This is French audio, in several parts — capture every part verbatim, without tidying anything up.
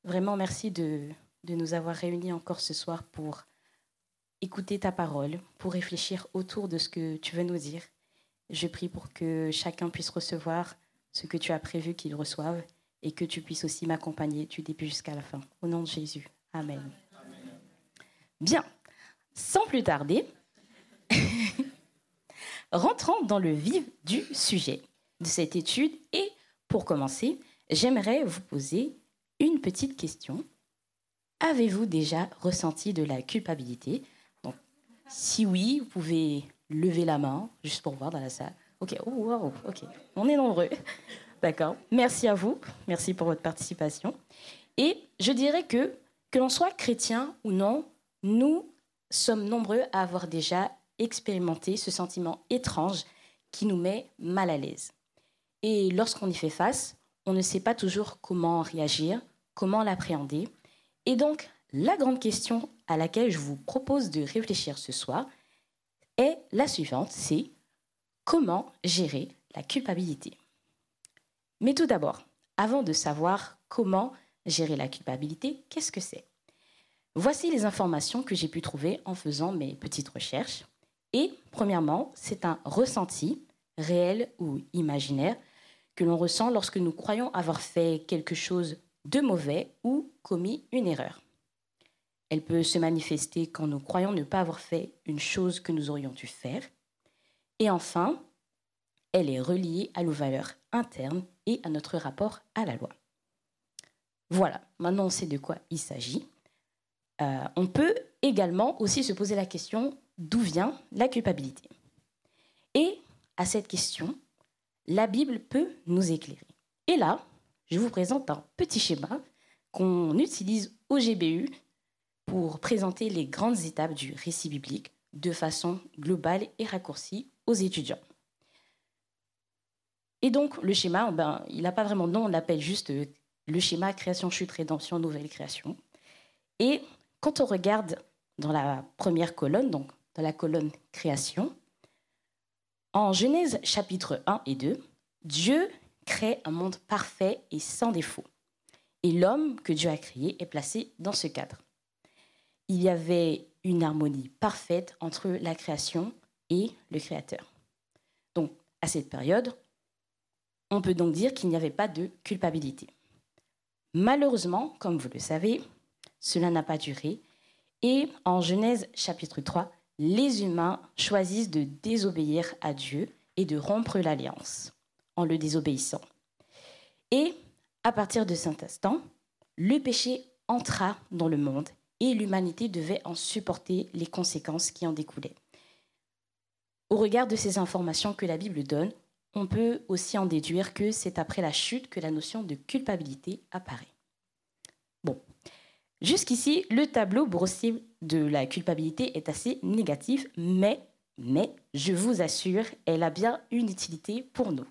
Vraiment, merci de, de nous avoir réunis encore ce soir pour écouter ta parole, pour réfléchir autour de ce que tu veux nous dire. Je prie pour que chacun puisse recevoir ce que tu as prévu qu'il reçoive et que tu puisses aussi m'accompagner du début jusqu'à la fin. Au nom de Jésus. Amen. Amen. Bien, sans plus tarder, rentrons dans le vif du sujet de cette étude. Et pour commencer, j'aimerais vous poser une petite question. Avez-vous déjà ressenti de la culpabilité? Donc, si oui, vous pouvez lever la main, juste pour voir dans la salle. Ok, oh, wow, ok, on est nombreux. D'accord, merci à vous, merci pour votre participation. Et je dirais que, que l'on soit chrétien ou non, nous sommes nombreux à avoir déjà expérimenté ce sentiment étrange qui nous met mal à l'aise. Et lorsqu'on y fait face, on ne sait pas toujours comment réagir, comment l'appréhender. Et donc, la grande question à laquelle je vous propose de réfléchir ce soir est la suivante, c'est comment gérer la culpabilité? Mais tout d'abord, avant de savoir comment gérer la culpabilité, qu'est-ce que c'est? Voici les informations que j'ai pu trouver en faisant mes petites recherches. Et premièrement, c'est un ressenti, réel ou imaginaire, que l'on ressent lorsque nous croyons avoir fait quelque chose de mauvais ou commis une erreur. Elle peut se manifester quand nous croyons ne pas avoir fait une chose que nous aurions dû faire. Et enfin, elle est reliée à nos valeurs internes et à notre rapport à la loi. Voilà, maintenant on sait de quoi il s'agit. Euh, on peut également aussi se poser la question d'où vient la culpabilité. Et à cette question, la Bible peut nous éclairer. Et là, je vous présente un petit schéma qu'on utilise au G B U pour présenter les grandes étapes du récit biblique de façon globale et raccourcie aux étudiants. Et donc, le schéma, ben, il n'a pas vraiment de nom, on l'appelle juste le schéma création, chute, rédemption, nouvelle création. Et quand on regarde dans la première colonne, donc dans la colonne création, en Genèse chapitre un et deux, Dieu crée un monde parfait et sans défaut. Et l'homme que Dieu a créé est placé dans ce cadre. Il y avait une harmonie parfaite entre la création et le Créateur. Donc, à cette période, on peut donc dire qu'il n'y avait pas de culpabilité. Malheureusement, comme vous le savez, cela n'a pas duré. Et en Genèse chapitre trois, les humains choisissent de désobéir à Dieu et de rompre l'alliance en le désobéissant. Et à partir de cet instant, le péché entra dans le monde et l'humanité devait en supporter les conséquences qui en découlaient. Au regard de ces informations que la Bible donne, on peut aussi en déduire que c'est après la chute que la notion de culpabilité apparaît. Bon, jusqu'ici, le tableau brossé de la culpabilité est assez négatif, mais, mais, je vous assure, elle a bien une utilité pour nous.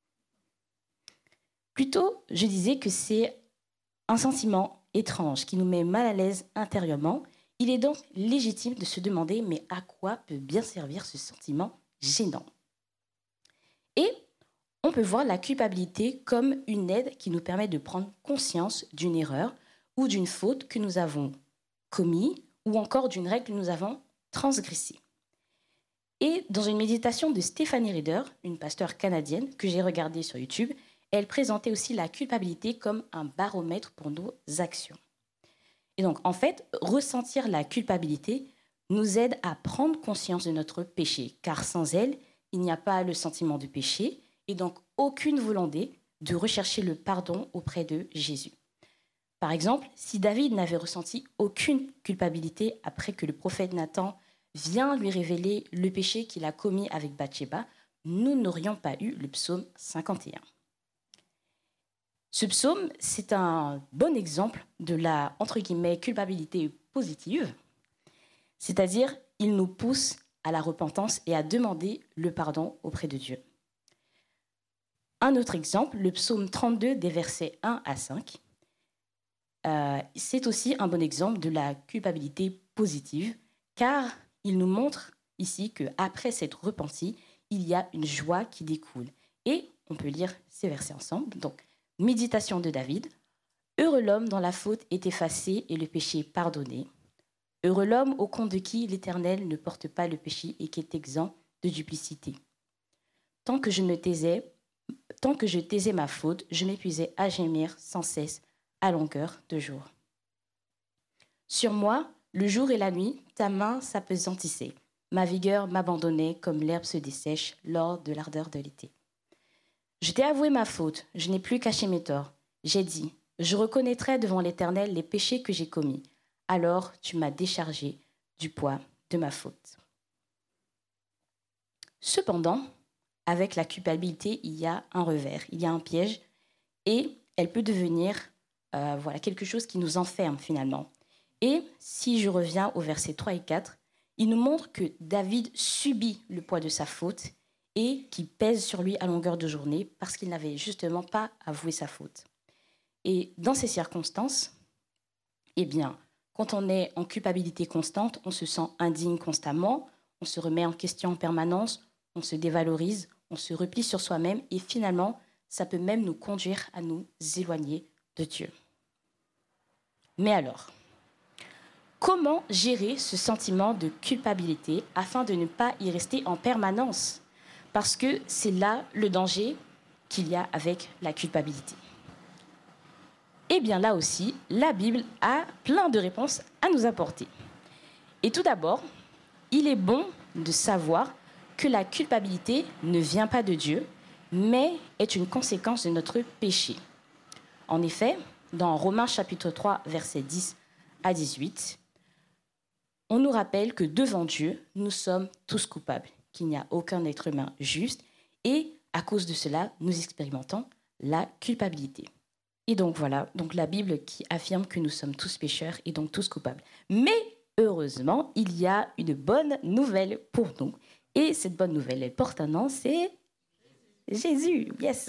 Plutôt, je disais que c'est un sentiment étrange qui nous met mal à l'aise intérieurement. Il est donc légitime de se demander, mais à quoi peut bien servir ce sentiment gênant? Et on peut voir la culpabilité comme une aide qui nous permet de prendre conscience d'une erreur ou d'une faute que nous avons commise ou encore d'une règle que nous avons transgressée. Et dans une méditation de Stephanie Reeder, une pasteure canadienne que j'ai regardée sur YouTube, elle présentait aussi la culpabilité comme un baromètre pour nos actions. Et donc, en fait, ressentir la culpabilité nous aide à prendre conscience de notre péché, car sans elle, il n'y a pas le sentiment de péché et donc aucune volonté de rechercher le pardon auprès de Jésus. Par exemple, si David n'avait ressenti aucune culpabilité après que le prophète Nathan vient lui révéler le péché qu'il a commis avec Bathsheba, nous n'aurions pas eu le psaume cinquante et un. Ce psaume, c'est un bon exemple de la, entre guillemets, culpabilité positive, c'est-à-dire il nous pousse à la repentance et à demander le pardon auprès de Dieu. Un autre exemple, le psaume trente-deux des versets un à cinq, euh, c'est aussi un bon exemple de la culpabilité positive, car il nous montre ici qu'après s'être repenti, il y a une joie qui découle. Et on peut lire ces versets ensemble. Donc, méditation de David. Heureux l'homme dont la faute est effacée et le péché pardonné. Heureux l'homme au compte de qui l'Éternel ne porte pas le péché et qui est exempt de duplicité. Tant que je me taisais, tant que je taisais ma faute, je m'épuisais à gémir sans cesse à longueur de jour. Sur moi, le jour et la nuit, ta main s'apesantissait. Ma vigueur m'abandonnait comme l'herbe se dessèche lors de l'ardeur de l'été. Je t'ai avoué ma faute, je n'ai plus caché mes torts. J'ai dit, je reconnaîtrai devant l'Éternel les péchés que j'ai commis. Alors tu m'as déchargé du poids de ma faute. Cependant, avec la culpabilité, il y a un revers, il y a un piège et elle peut devenir euh, voilà, quelque chose qui nous enferme finalement. Et si je reviens au versets trois et quatre, il nous montre que David subit le poids de sa faute et qui pèse sur lui à longueur de journée parce qu'il n'avait justement pas avoué sa faute. Et dans ces circonstances, eh bien, quand on est en culpabilité constante, on se sent indigne constamment, on se remet en question en permanence, on se dévalorise, on se replie sur soi-même et finalement, ça peut même nous conduire à nous éloigner de Dieu. Mais alors, comment gérer ce sentiment de culpabilité afin de ne pas y rester en permanence ? Parce que c'est là le danger qu'il y a avec la culpabilité. Eh bien là aussi, la Bible a plein de réponses à nous apporter. Et tout d'abord, il est bon de savoir que la culpabilité ne vient pas de Dieu, mais est une conséquence de notre péché. En effet, dans Romains chapitre trois, versets dix à dix-huit, on nous rappelle que devant Dieu, nous sommes tous coupables, qu'il n'y a aucun être humain juste, et à cause de cela, nous expérimentons la culpabilité. Et donc voilà, donc la Bible qui affirme que nous sommes tous pécheurs et donc tous coupables. Mais heureusement, il y a une bonne nouvelle pour nous. Et cette bonne nouvelle, elle porte un nom, c'est Jésus. Yes.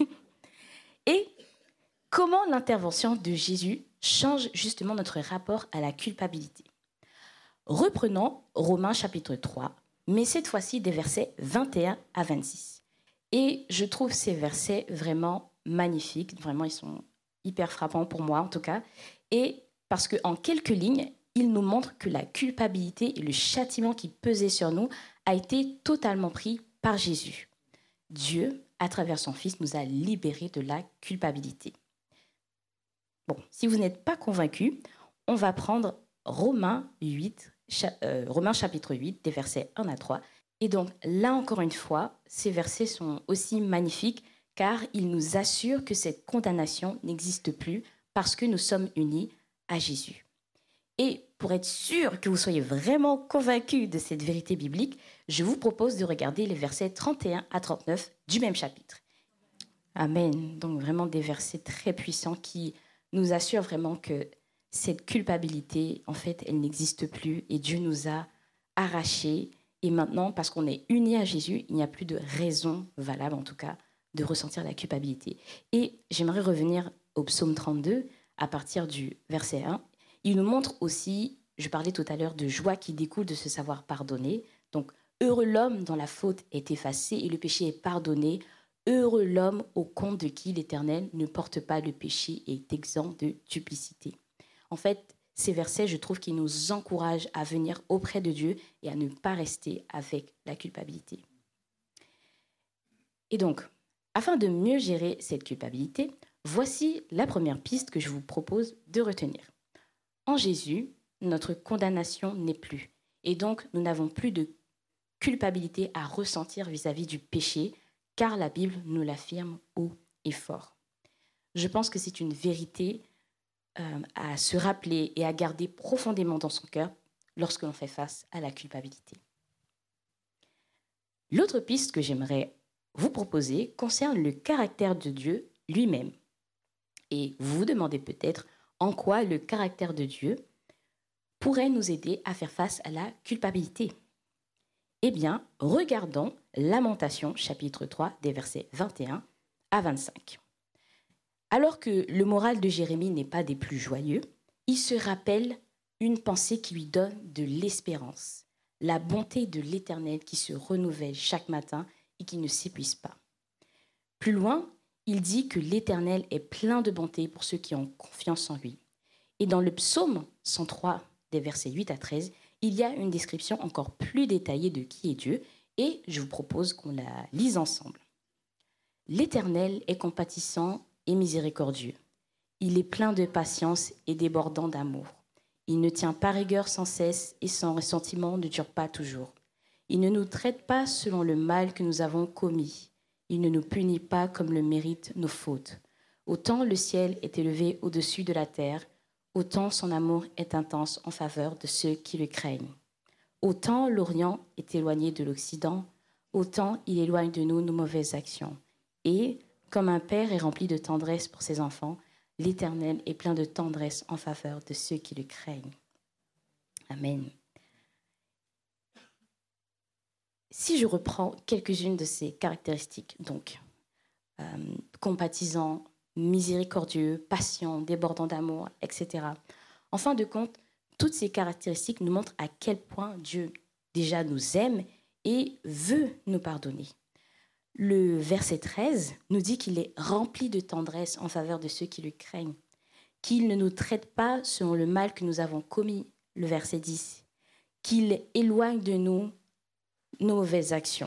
Et comment l'intervention de Jésus change justement notre rapport à la culpabilité ? Reprenons Romains chapitre trois, mais cette fois-ci des versets vingt et un à vingt-six. Et je trouve ces versets vraiment magnifiques, vraiment ils sont hyper frappants pour moi en tout cas, et parce qu'en quelques lignes, ils nous montrent que la culpabilité et le châtiment qui pesait sur nous a été totalement pris par Jésus. Dieu, à travers son Fils, nous a libérés de la culpabilité. Bon, si vous n'êtes pas convaincus, on va prendre Romains huit, cha- euh, Romains chapitre huit, des versets un à trois. Et donc, là encore une fois, ces versets sont aussi magnifiques car ils nous assurent que cette condamnation n'existe plus parce que nous sommes unis à Jésus. Et pour être sûr que vous soyez vraiment convaincus de cette vérité biblique, je vous propose de regarder les versets trente et un à trente-neuf du même chapitre. Amen. Donc vraiment des versets très puissants qui nous assurent vraiment que cette culpabilité, en fait, elle n'existe plus et Dieu nous a arrachés. Et maintenant, parce qu'on est unis à Jésus, il n'y a plus de raison valable, en tout cas, de ressentir la culpabilité. Et j'aimerais revenir au psaume trente-deux, à partir du verset un. Il nous montre aussi, je parlais tout à l'heure de joie qui découle de se savoir pardonner. Donc, heureux l'homme dont la faute est effacée et le péché est pardonné. Heureux l'homme au compte de qui l'Éternel ne porte pas le péché et est exempt de duplicité. En fait, ces versets, je trouve qu'ils nous encouragent à venir auprès de Dieu et à ne pas rester avec la culpabilité. Et donc, afin de mieux gérer cette culpabilité, voici la première piste que je vous propose de retenir. En Jésus, notre condamnation n'est plus. Et donc, nous n'avons plus de culpabilité à ressentir vis-à-vis du péché, car la Bible nous l'affirme haut et fort. Je pense que c'est une vérité euh, à se rappeler et à garder profondément dans son cœur lorsque l'on fait face à la culpabilité. L'autre piste que j'aimerais vous proposer concerne le caractère de Dieu lui-même. Et vous vous demandez peut-être en quoi le caractère de Dieu pourrait nous aider à faire face à la culpabilité. Eh bien, regardons Lamentation, chapitre trois, des versets vingt et un à vingt-cinq. Alors que le moral de Jérémie n'est pas des plus joyeux, il se rappelle une pensée qui lui donne de l'espérance, la bonté de l'Éternel qui se renouvelle chaque matin et qui ne s'épuise pas. Plus loin, il dit que l'Éternel est plein de bonté pour ceux qui ont confiance en lui. Et dans le psaume cent trois, des versets huit à treize, il y a une description encore plus détaillée de qui est Dieu, et je vous propose qu'on la lise ensemble. L'Éternel est compatissant et miséricordieux. Il est plein de patience et débordant d'amour. Il ne tient pas rigueur sans cesse et son ressentiment ne dure pas toujours. Il ne nous traite pas selon le mal que nous avons commis. Il ne nous punit pas comme le méritent nos fautes. Autant le ciel est élevé au-dessus de la terre, autant son amour est intense en faveur de ceux qui le craignent. Autant l'Orient est éloigné de l'Occident, autant il éloigne de nous nos mauvaises actions. Et, comme un père est rempli de tendresse pour ses enfants, l'Éternel est plein de tendresse en faveur de ceux qui le craignent. Amen. Si je reprends quelques-unes de ces caractéristiques, donc euh, compatissant, miséricordieux, patient, débordant d'amour, et cetera. En fin de compte, toutes ces caractéristiques nous montrent à quel point Dieu déjà nous aime et veut nous pardonner. Le verset treize nous dit qu'il est rempli de tendresse en faveur de ceux qui le craignent, qu'il ne nous traite pas selon le mal que nous avons commis, le verset dix, qu'il éloigne de nous nos mauvaises actions.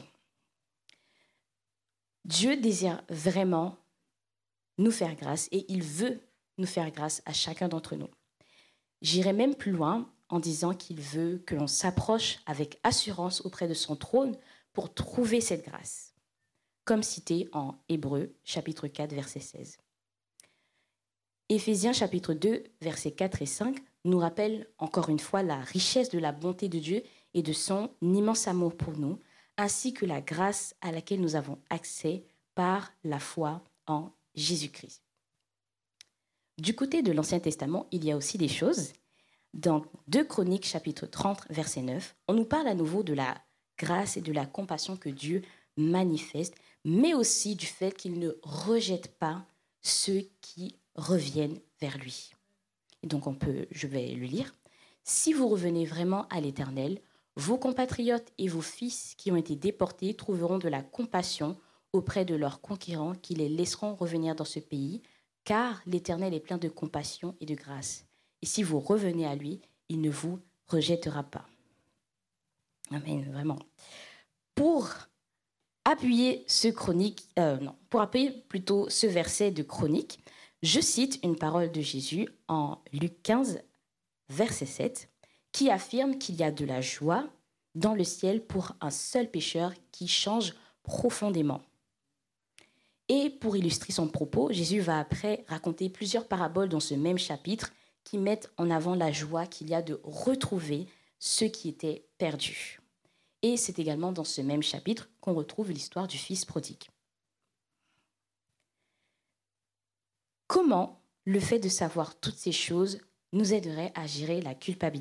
Dieu désire vraiment nous faire grâce et il veut nous faire grâce à chacun d'entre nous. J'irai même plus loin en disant qu'il veut que l'on s'approche avec assurance auprès de son trône pour trouver cette grâce, comme cité en Hébreux, chapitre quatre, verset seize. Éphésiens, chapitre deux, versets quatre et cinq, nous rappelle encore une fois la richesse de la bonté de Dieu et de son immense amour pour nous, ainsi que la grâce à laquelle nous avons accès par la foi en Jésus-Christ. Du côté de l'Ancien Testament, il y a aussi des choses. Dans deux Chroniques, chapitre trente, verset neuf, on nous parle à nouveau de la grâce et de la compassion que Dieu manifeste, mais aussi du fait qu'il ne rejette pas ceux qui reviennent vers lui. Et donc, on peut, je vais le lire. « Si vous revenez vraiment à l'Éternel, vos compatriotes et vos fils qui ont été déportés trouveront de la compassion auprès de leurs conquérants qui les laisseront revenir dans ce pays, car l'Éternel est plein de compassion et de grâce. Et si vous revenez à lui, il ne vous rejettera pas. » Amen, vraiment. Pour appuyer ce chronique, euh, non, pour appuyer plutôt ce verset de Chronique, je cite une parole de Jésus en Luc quinze, verset sept, qui affirme qu'il y a de la joie dans le ciel pour un seul pécheur qui change profondément. Et pour illustrer son propos, Jésus va après raconter plusieurs paraboles dans ce même chapitre qui mettent en avant la joie qu'il y a de retrouver ceux qui étaient perdus. Et c'est également dans ce même chapitre qu'on retrouve l'histoire du fils prodigue. Comment le fait de savoir toutes ces choses nous aiderait à gérer la culpabilité ?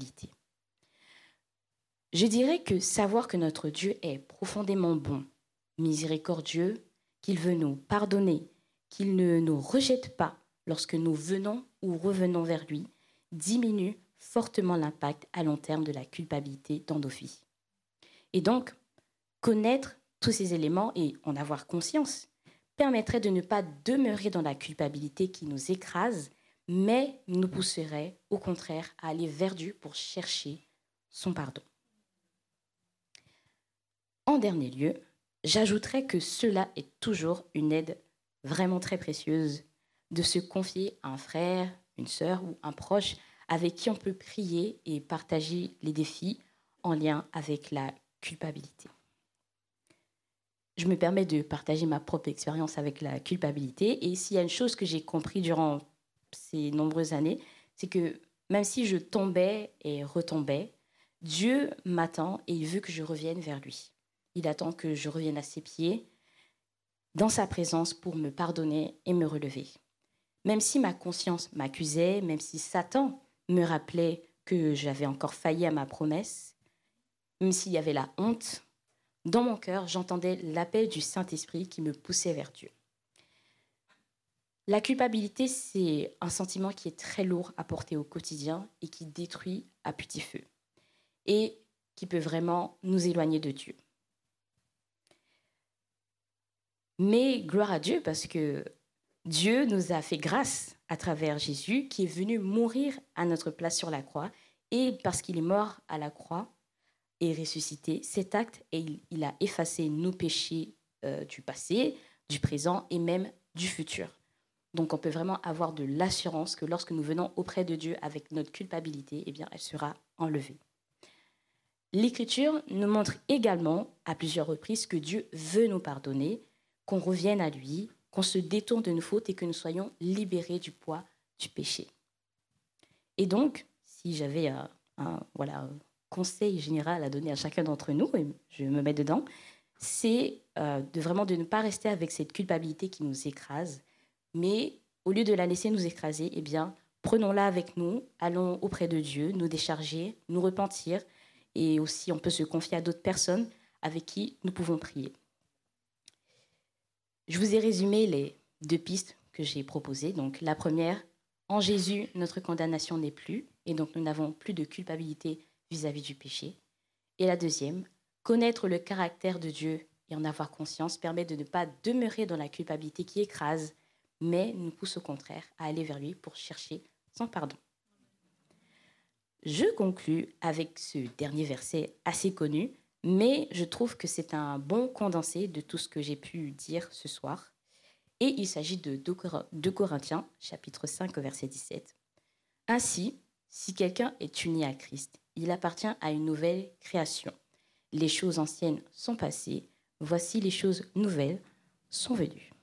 Je dirais que savoir que notre Dieu est profondément bon, miséricordieux, qu'il veut nous pardonner, qu'il ne nous rejette pas lorsque nous venons ou revenons vers lui, diminue fortement l'impact à long terme de la culpabilité dans nos vies. Et donc, connaître tous ces éléments et en avoir conscience permettrait de ne pas demeurer dans la culpabilité qui nous écrase, mais nous pousserait au contraire à aller vers Dieu pour chercher son pardon. En dernier lieu, j'ajouterais que cela est toujours une aide vraiment très précieuse de se confier à un frère, une sœur ou un proche avec qui on peut prier et partager les défis en lien avec la culpabilité. Je me permets de partager ma propre expérience avec la culpabilité et s'il y a une chose que j'ai compris durant ces nombreuses années, c'est que même si je tombais et retombais, Dieu m'attend et il veut que je revienne vers lui. Il attend que je revienne à ses pieds, dans sa présence pour me pardonner et me relever. Même si ma conscience m'accusait, même si Satan me rappelait que j'avais encore failli à ma promesse, même s'il y avait la honte, dans mon cœur, j'entendais l'appel du Saint-Esprit qui me poussait vers Dieu. La culpabilité, c'est un sentiment qui est très lourd à porter au quotidien et qui détruit à petit feu et qui peut vraiment nous éloigner de Dieu. Mais gloire à Dieu parce que Dieu nous a fait grâce à travers Jésus qui est venu mourir à notre place sur la croix. Et parce qu'il est mort à la croix et ressuscité, cet acte, et il, il a effacé nos péchés euh, du passé, du présent et même du futur. Donc on peut vraiment avoir de l'assurance que lorsque nous venons auprès de Dieu avec notre culpabilité, eh bien, elle sera enlevée. L'Écriture nous montre également à plusieurs reprises que Dieu veut nous pardonner, qu'on revienne à lui, qu'on se détourne de nos fautes et que nous soyons libérés du poids du péché. Et donc, si j'avais un, un voilà, un conseil général à donner à chacun d'entre nous, et je me mets dedans, c'est euh, de vraiment de ne pas rester avec cette culpabilité qui nous écrase, mais au lieu de la laisser nous écraser, eh bien, prenons-la avec nous, allons auprès de Dieu, nous décharger, nous repentir, et aussi on peut se confier à d'autres personnes avec qui nous pouvons prier. Je vous ai résumé les deux pistes que j'ai proposées. Donc, la première, en Jésus, notre condamnation n'est plus, et donc nous n'avons plus de culpabilité vis-à-vis du péché. Et la deuxième, connaître le caractère de Dieu et en avoir conscience permet de ne pas demeurer dans la culpabilité qui écrase, mais nous pousse au contraire à aller vers lui pour chercher son pardon. Je conclus avec ce dernier verset assez connu, mais je trouve que c'est un bon condensé de tout ce que j'ai pu dire ce soir. Et il s'agit de deux Corinthiens, chapitre cinq, verset dix-sept. Ainsi, si quelqu'un est uni à Christ, il appartient à une nouvelle création. Les choses anciennes sont passées, voici les choses nouvelles sont venues.